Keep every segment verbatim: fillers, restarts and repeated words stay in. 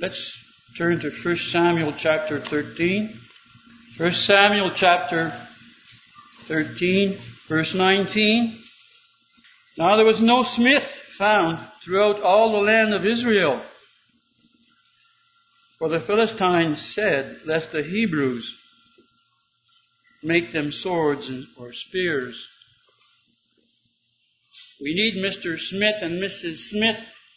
Let's turn to First Samuel chapter thirteen. First Samuel chapter thirteen, verse nineteen. Now there was no smith found throughout all the land of Israel, for the Philistines said, lest the Hebrews make them swords or spears. We need Mister Smith and Missus Smith.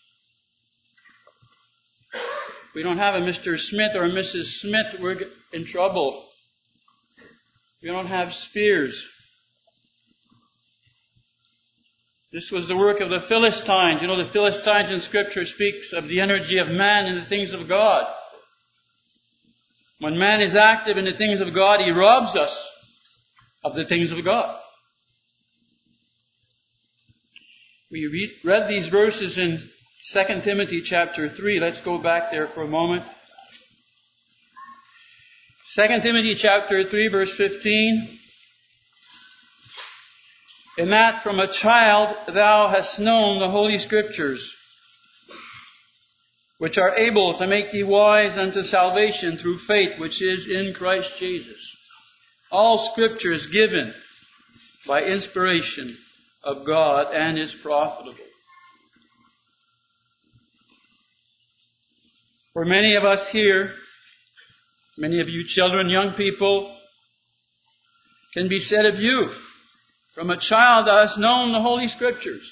If we don't have a Mister Smith or a Missus Smith, we're in trouble. We don't have spears. This was the work of the Philistines. You know, the Philistines in Scripture speaks of the energy of man in the things of God. When man is active in the things of God, he robs us of the things of God. We read, read these verses in Second Timothy chapter three. Let's go back there for a moment. Second Timothy chapter three, verse fifteen. In that from a child thou hast known the Holy Scriptures, which are able to make thee wise unto salvation through faith which is in Christ Jesus. All Scripture is given by inspiration of God and is profitable. For many of us here, many of you children, young people, can be said of you, from a child thou hast known the Holy Scriptures.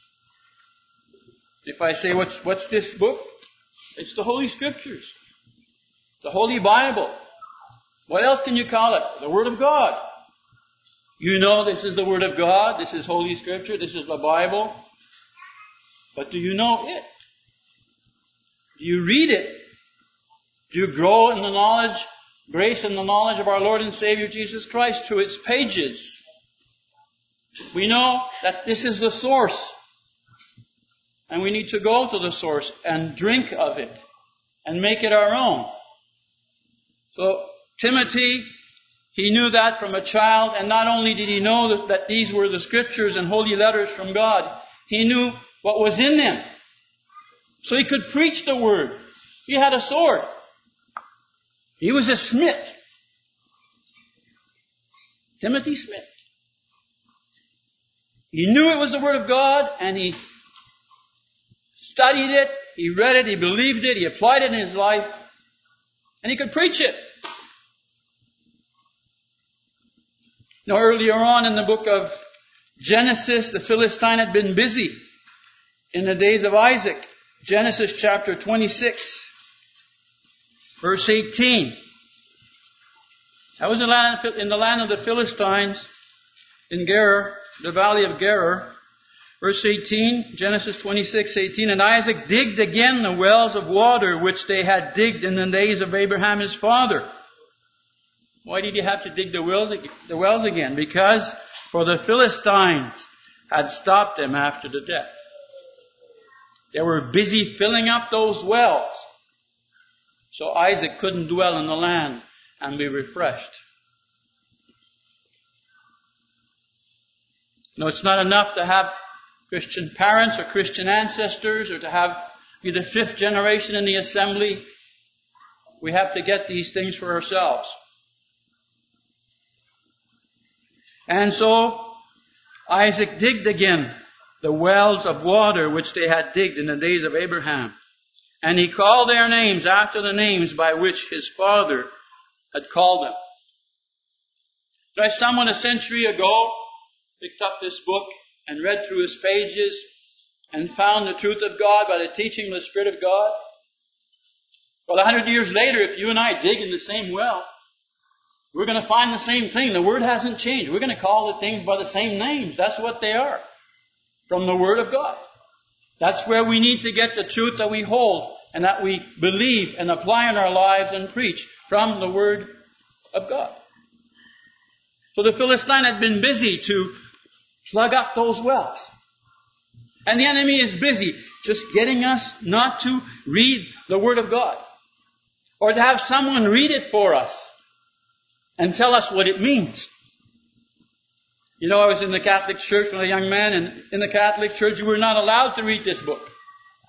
If I say, what's, what's this book? It's the Holy Scriptures. The Holy Bible. What else can you call it? The Word of God. You know this is the Word of God. This is Holy Scripture. This is the Bible. But do you know it? Do you read it? Do you grow in the knowledge, grace and the knowledge of our Lord and Savior Jesus Christ through its pages? We know that this is the source. And we need to go to the source and drink of it and make it our own. So Timothy, he knew that from a child, and not only did he know that, that these were the Scriptures and holy letters from God, he knew what was in them. So he could preach the Word. He had a sword. He was a smith. Timothy Smith. He knew it was the Word of God, and he studied it, he read it, he believed it, he applied it in his life, and he could preach it. Now, earlier on in the book of Genesis, the Philistine had been busy in the days of Isaac. Genesis chapter twenty-six, verse eighteen. That was in the land, in the land of the Philistines, in Gerar, the valley of Gerar. Verse eighteen, Genesis twenty-six, eighteen. And Isaac digged again the wells of water which they had digged in the days of Abraham his father. Why did he have to dig the wells, the wells again? Because for the Philistines had stopped them after the death. They were busy filling up those wells. So Isaac couldn't dwell in the land and be refreshed. No, it's not enough to have Christian parents or Christian ancestors or to have be the fifth generation in the assembly. We have to get these things for ourselves. And so Isaac digged again the wells of water which they had digged in the days of Abraham. And he called their names after the names by which his father had called them. Now, someone a century ago picked up this book and read through its pages and found the truth of God by the teaching of the Spirit of God. Well, a hundred years later, if you and I dig in the same well, we're going to find the same thing. The Word hasn't changed. We're going to call the things by the same names. That's what they are. From the Word of God. That's where we need to get the truth that we hold and that we believe and apply in our lives and preach from the Word of God. So the Philistine had been busy to plug up those wells. And the enemy is busy just getting us not to read the Word of God. Or to have someone read it for us and tell us what it means. You know, I was in the Catholic Church when I was a young man, and in the Catholic Church you were not allowed to read this book.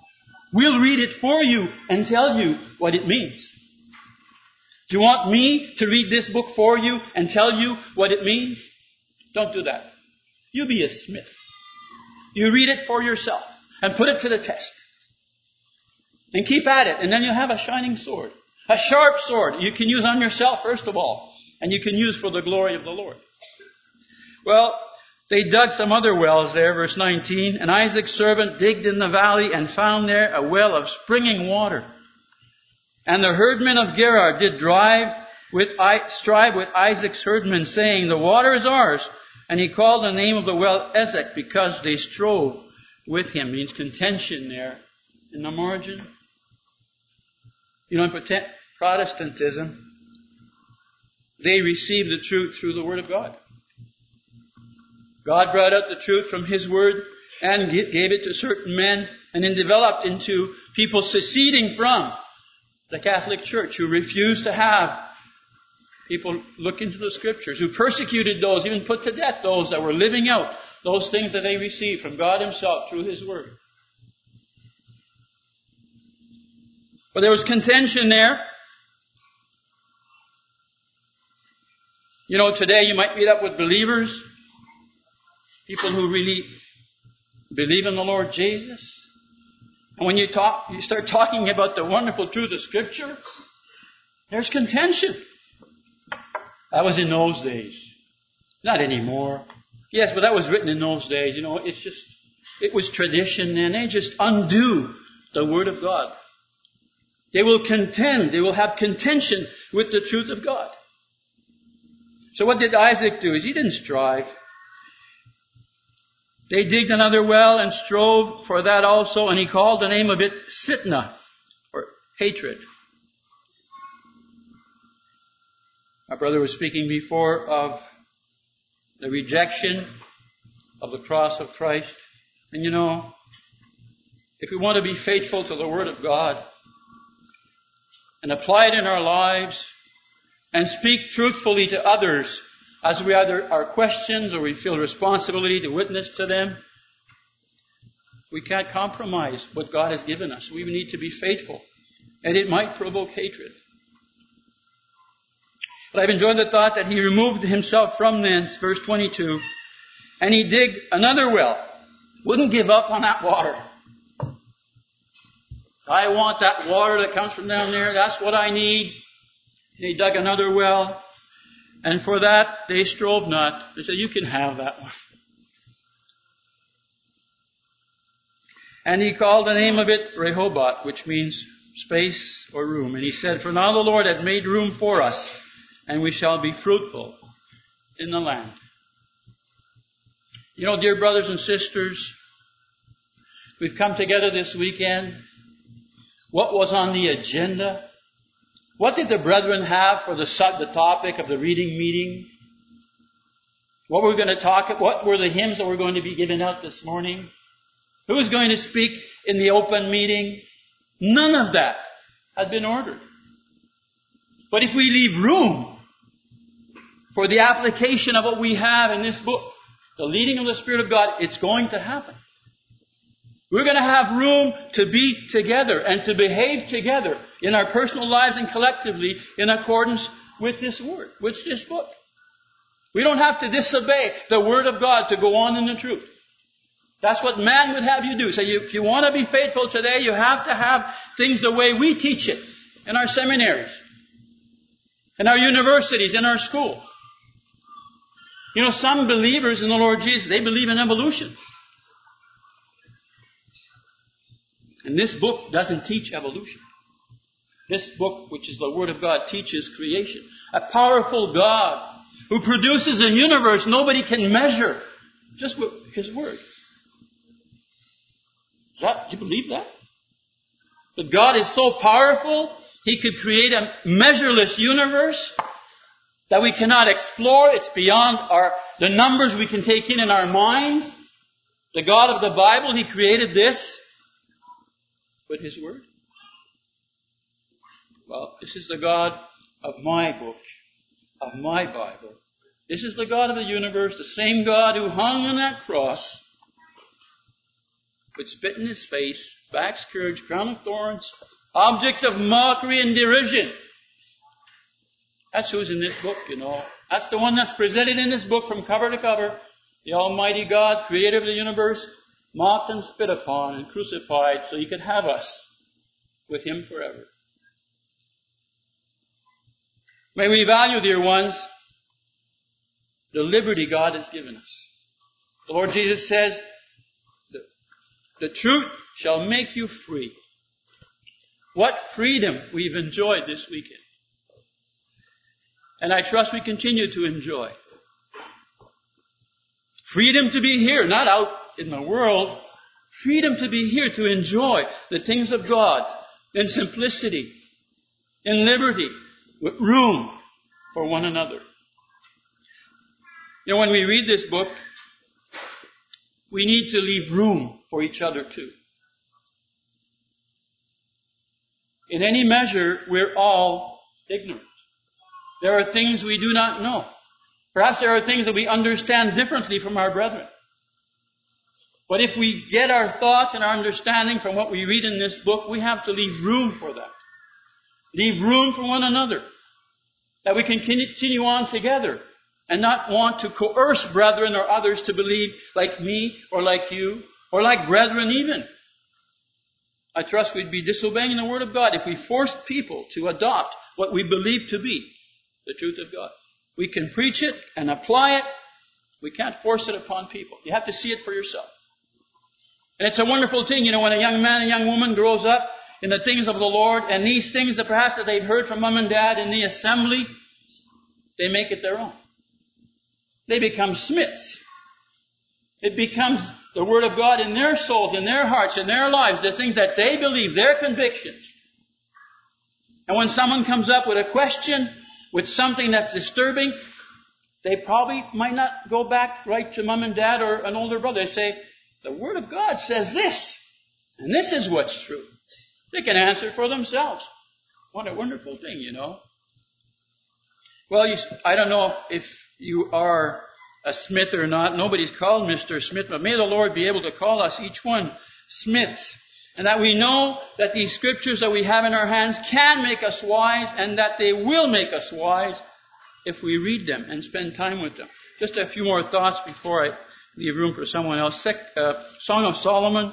We'll read it for you and tell you what it means. Do you want me to read this book for you and tell you what it means? Don't do that. You be a smith. You read it for yourself and put it to the test. And keep at it, and then you'll have a shining sword. A sharp sword you can use on yourself, first of all, and you can use for the glory of the Lord. Well, they dug some other wells there, verse nineteen, and Isaac's servant digged in the valley and found there a well of springing water. And the herdmen of Gerar did drive with, strive with Isaac's herdmen, saying, the water is ours. And he called the name of the well Ezek, because they strove with him. Means contention there in the margin. You know, in Protestantism, they received the truth through the Word of God. God brought out the truth from His Word and gave it to certain men, and then developed into people seceding from the Catholic Church, who refused to have people look into the Scriptures, who persecuted those, even put to death those that were living out those things that they received from God Himself through His Word. But there was contention there. You know, today you might meet up with believers, people who really believe in the Lord Jesus. And when you talk, you start talking about the wonderful truth of Scripture, there's contention. That was in those days. Not anymore. Yes, but that was written in those days. You know, it's just, it was tradition, and they just undo the Word of God. They will contend, they will have contention with the truth of God. So what did Isaac do? He didn't strive. They digged another well and strove for that also, and he called the name of it Sitnah, or hatred. Our brother was speaking before of the rejection of the cross of Christ. And you know, if we want to be faithful to the Word of God and apply it in our lives and speak truthfully to others as we either are questions or we feel responsibility to witness to them, we can't compromise what God has given us. We need to be faithful. And it might provoke hatred. But I've enjoyed the thought that he removed himself from thence, verse twenty-two, and he digged another well. Wouldn't give up on that water. I want that water that comes from down there. That's what I need. And he dug another well. And for that, they strove not. They said, you can have that one. And he called the name of it Rehoboth, which means space or room. And he said, for now the Lord had made room for us, and we shall be fruitful in the land. You know, dear brothers and sisters, we've come together this weekend. What was on the agenda? What did the brethren have for the, the topic of the reading meeting? What were we going to talk about? What were the hymns that were going to be given out this morning? Who was going to speak in the open meeting? None of that had been ordered. But if we leave room for the application of what we have in this book, the leading of the Spirit of God, it's going to happen. We're going to have room to be together and to behave together in our personal lives and collectively in accordance with this Word, with this book. We don't have to disobey the Word of God to go on in the truth. That's what man would have you do. So you, if you want to be faithful today, you have to have things the way we teach it in our seminaries, in our universities, in our schools. You know, some believers in the Lord Jesus, they believe in evolution. And this book doesn't teach evolution. This book, which is the Word of God, teaches creation. A powerful God who produces a universe nobody can measure just with His Word. Is that, do you believe that? That God is so powerful, He could create a measureless universe that we cannot explore. It's beyond our the numbers we can take in in our minds. The God of the Bible, He created this with His Word. Well, this is the God of my book, of my Bible. This is the God of the universe, the same God who hung on that cross would spit in his face, back scourge, crown of thorns, object of mockery and derision. That's who's in this book, you know. That's the one that's presented in this book from cover to cover. The Almighty God, creator of the universe, mocked and spit upon and crucified so He could have us with Him forever. May we value, dear ones, the liberty God has given us. The Lord Jesus says, the, the truth shall make you free. What freedom we've enjoyed this weekend. And I trust we continue to enjoy. Freedom to be here, not out in the world. Freedom to be here, to enjoy the things of God in simplicity, in liberty, with room for one another. You know, when we read this book, we need to leave room for each other too. In any measure, we're all ignorant. There are things we do not know. Perhaps there are things that we understand differently from our brethren. But if we get our thoughts and our understanding from what we read in this book, we have to leave room for that. Leave room for one another. That we can continue on together and not want to coerce brethren or others to believe like me or like you or like brethren even. I trust we'd be disobeying the Word of God if we forced people to adopt what we believe to be the truth of God. We can preach it and apply it. We can't force it upon people. You have to see it for yourself. And it's a wonderful thing, you know, when a young man, a young woman grows up in the things of the Lord, and these things that perhaps that they've heard from mom and dad in the assembly, they make it their own. They become smiths. It becomes the Word of God in their souls, in their hearts, in their lives, the things that they believe, their convictions. And when someone comes up with a question, with something that's disturbing, they probably might not go back right to mom and dad or an older brother. They say, the Word of God says this, and this is what's true. They can answer for themselves. What a wonderful thing, you know. Well, you, I don't know if you are a Smith or not. Nobody's called Mister Smith, but may the Lord be able to call us, each one, Smiths. And that we know that these scriptures that we have in our hands can make us wise, and that they will make us wise if we read them and spend time with them. Just a few more thoughts before I leave room for someone else. Uh, Song of Solomon,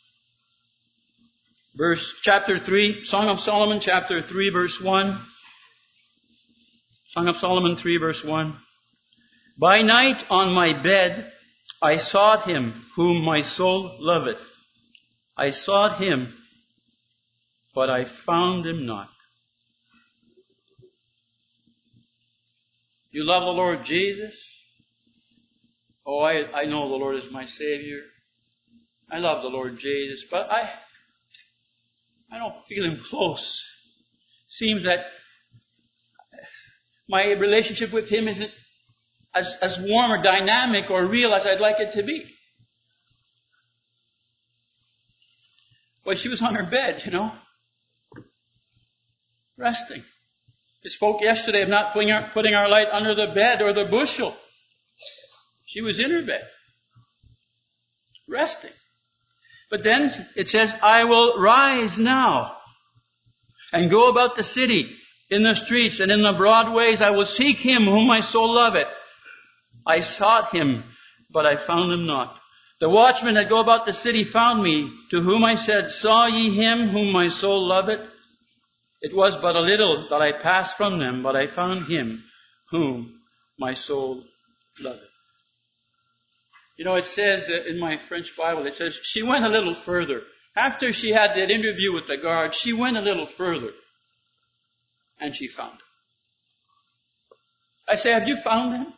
verse chapter three. Song of Solomon, chapter three, verse one. Song of Solomon three, verse one. By night on my bed I sought Him whom my soul loveth. I sought Him, but I found Him not. You love the Lord Jesus? Oh, I, I know the Lord is my Savior. I love the Lord Jesus, but I I don't feel Him close. Seems that my relationship with Him isn't as, as warm or dynamic or real as I'd like it to be. Well, she was on her bed, you know, resting. We spoke yesterday of not putting our, putting our light under the bed or the bushel. She was in her bed, resting. But then it says, I will rise now and go about the city, in the streets and in the broad ways. I will seek Him whom my soul loveth. I sought Him, but I found Him not. The watchmen that go about the city found me, to whom I said, saw ye Him whom my soul loveth? It was but a little that I passed from them, but I found Him whom my soul loveth. You know, it says in my French Bible, it says, she went a little further. After she had that interview with the guard, she went a little further. And she found Him. I say, have you found Him?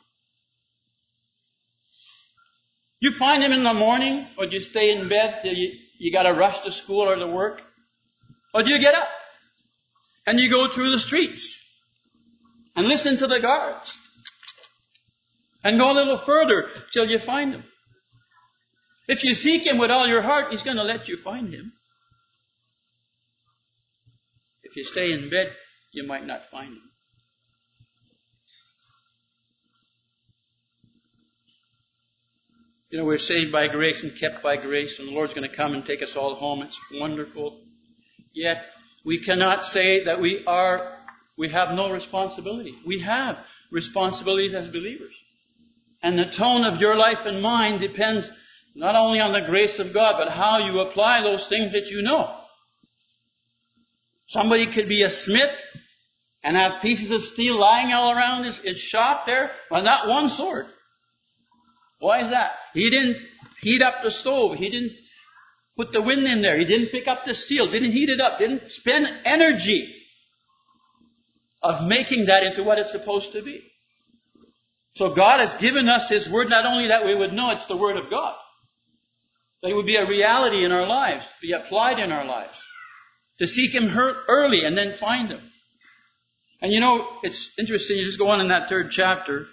You find Him in the morning, or do you stay in bed till you, you got to rush to school or to work? Or do you get up and you go through the streets and listen to the guards and go a little further till you find Him? If you seek Him with all your heart, He's going to let you find Him. If you stay in bed, you might not find Him. You know, we're saved by grace and kept by grace, and the Lord's going to come and take us all home. It's wonderful. Yet, we cannot say that we are, we have no responsibility. We have responsibilities as believers. And the tone of your life and mine depends not only on the grace of God, but how you apply those things that you know. Somebody could be a smith and have pieces of steel lying all around his, his shop there, but not one sword. Why is that? He didn't heat up the stove. He didn't put the wind in there. He didn't pick up the steel. Didn't heat it up. Didn't spend energy of making that into what it's supposed to be. So God has given us His Word, not only that we would know it's the Word of God, that it would be a reality in our lives, be applied in our lives. To seek Him early and then find Him. And you know, it's interesting, you just go on in that third chapter.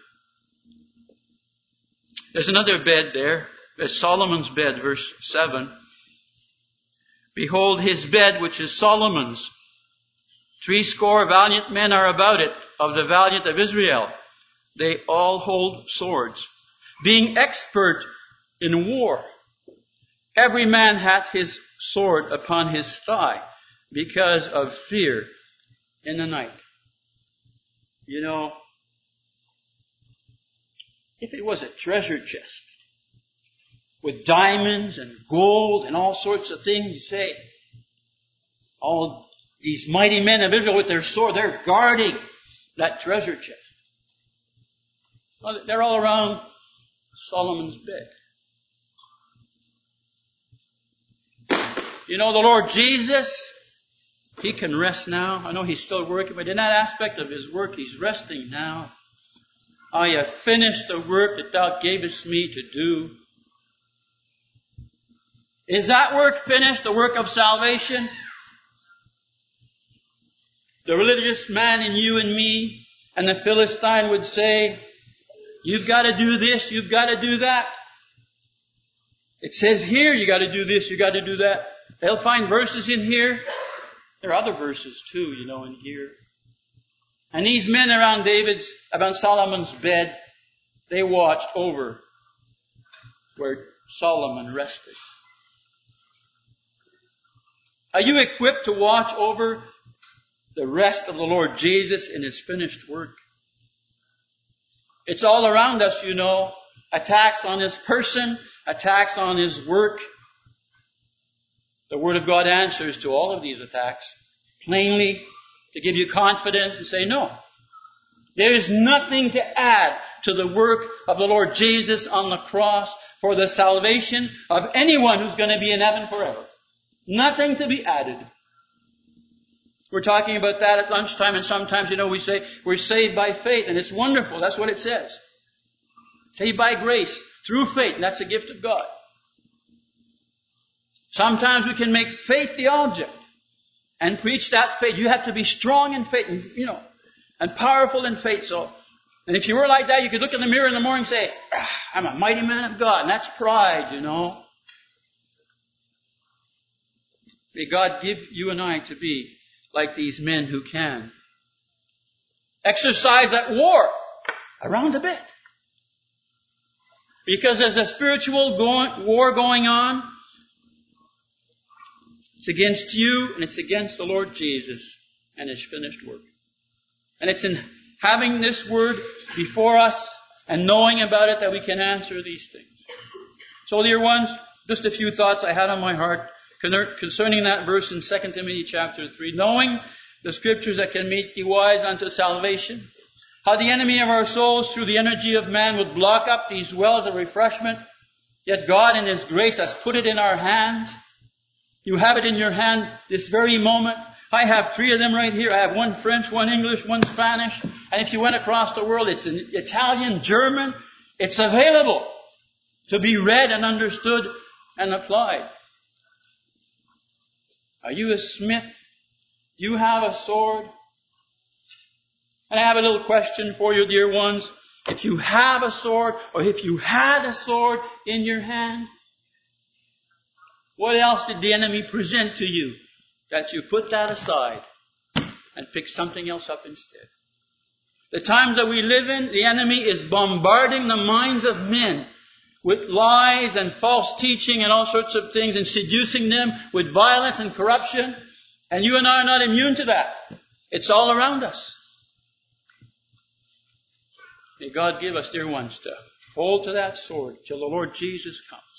There's another bed there. There's Solomon's bed, verse seven. Behold his bed, which is Solomon's. Three score valiant men are about it, of the valiant of Israel. They all hold swords, being expert in war. Every man hath his sword upon his thigh, because of fear in the night. You know, if it was a treasure chest with diamonds and gold and all sorts of things, you say, all these mighty men of Israel with their sword, they're guarding that treasure chest. Well, they're all around Solomon's bed. You know, the Lord Jesus, He can rest now. I know He's still working, but in that aspect of His work, He's resting now. I have finished the work that Thou gavest me to do. Is that work finished, the work of salvation? The religious man in you and me and the Philistine would say, you've got to do this, you've got to do that. It says here, you got to do this, you got to do that. They'll find verses in here. There are other verses too, you know, in here. And these men around David's, around Solomon's bed, they watched over where Solomon rested. Are you equipped to watch over the rest of the Lord Jesus in His finished work? It's all around us, you know. Attacks on His person, attacks on His work. The Word of God answers to all of these attacks plainly to give you confidence and say, no, there is nothing to add to the work of the Lord Jesus on the cross for the salvation of anyone who's going to be in heaven forever. Nothing to be added. We're talking about that at lunchtime, and sometimes, you know, we say we're saved by faith, and it's wonderful. That's what it says. Saved by grace, through faith, and that's a gift of God. Sometimes we can make faith the object and preach that faith. You have to be strong in faith, and, you know, and powerful in faith. So, and if you were like that, you could look in the mirror in the morning and say, ah, I'm a mighty man of God. And that's pride, you know. May God give you and I to be like these men who can exercise at war around the bed. Because there's a spiritual going, war going on. It's against you and it's against the Lord Jesus and His finished work. And it's in having this word before us and knowing about it that we can answer these things. So, dear ones, just a few thoughts I had on my heart concerning that verse in Second Timothy chapter three. Knowing the Scriptures that can make thee wise unto salvation. How the enemy of our souls through the energy of man would block up these wells of refreshment. Yet God in His grace has put it in our hands. You have it in your hand this very moment. I have three of them right here. I have one French, one English, one Spanish. And if you went across the world, it's in Italian, German. It's available to be read and understood and applied. Are you a smith? Do you have a sword? And I have a little question for you, dear ones. If you have a sword, or if you had a sword in your hand, what else did the enemy present to you that you put that aside and pick something else up instead? The times that we live in, the enemy is bombarding the minds of men with lies and false teaching and all sorts of things, and seducing them with violence and corruption. And you and I are not immune to that. It's all around us. May God give us, dear ones, to hold to that sword till the Lord Jesus comes.